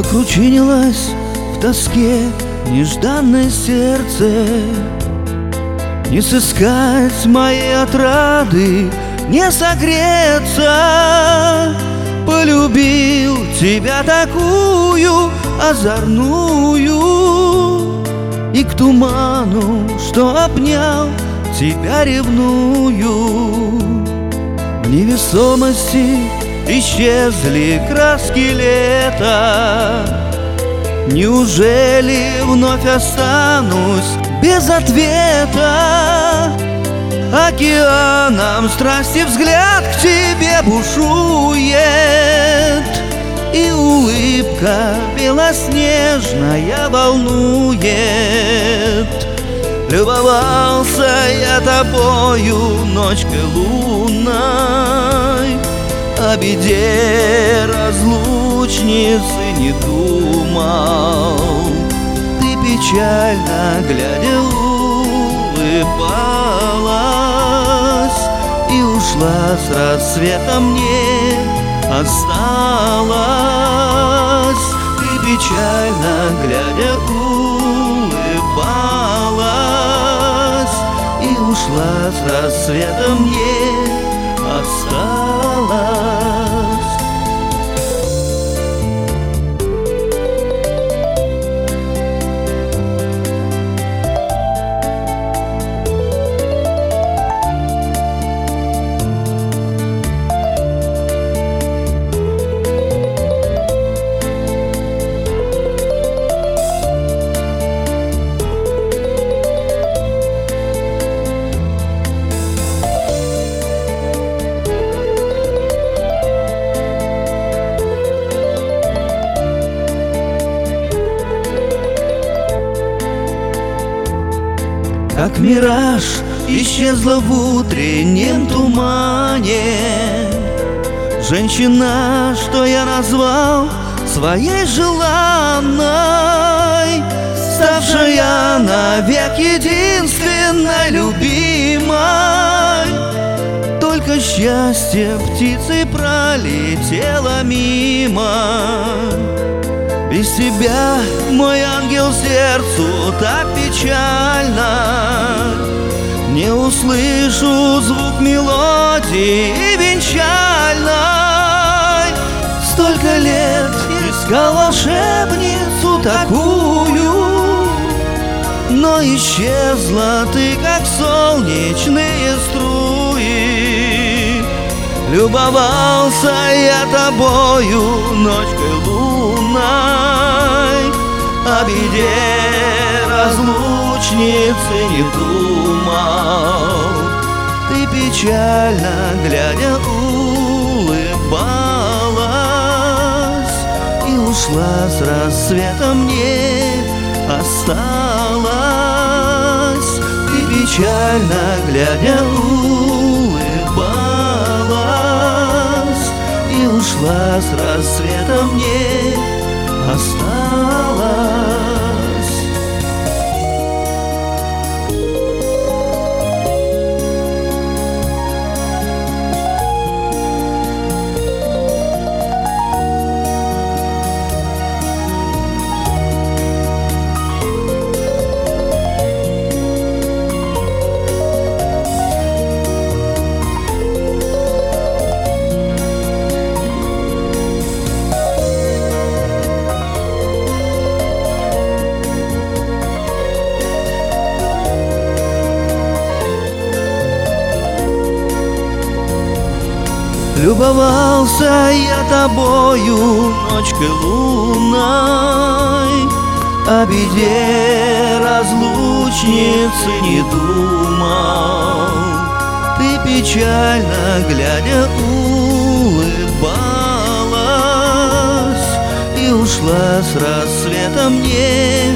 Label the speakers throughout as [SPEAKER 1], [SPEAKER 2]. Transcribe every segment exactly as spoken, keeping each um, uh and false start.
[SPEAKER 1] Закручинилось в тоске нежданное сердце. Не сыскать моей отрады, не согреться. Полюбил тебя такую озорную, и к туману, что обнял, тебя ревную. В невесомости исчезли краски лета. Неужели вновь останусь без ответа? Океаном страсти взгляд к тебе бушует, и улыбка белоснежная волнует. Любовался я тобою ночкой лунной, о беде разлучницы не думал. Ты печально глядя улыбалась, и ушла с рассветом, не осталась. Ты печально глядя улыбалась, и ушла с рассветом, не осталась. Как мираж исчезла в утреннем тумане женщина, что я назвал своей желанной, ставшая навек единственной любимой. Только счастье птицей пролетело мимо. Без тебя, мой ангел, сердцу так печально. Не услышу звук мелодии венчальной. Столько лет искал волшебницу такую, но исчезла ты, как солнечные струи. Любовался я тобою ночкой лунной, о беде разлучницы не думал. Ты печально глядя улыбалась, и ушла с рассветом, не осталась. Ты печально глядя улыбалась, и ушла с рассветом, не осталась. Любовался я тобою ночкой лунной, о беде разлучницы не думал. Ты печально глядя улыбалась, и ушла с рассветом, не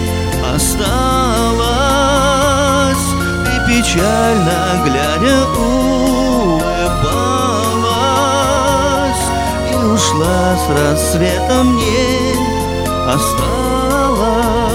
[SPEAKER 1] осталась. Ты печально глядя улыбалась, ушла с рассветом, не осталась.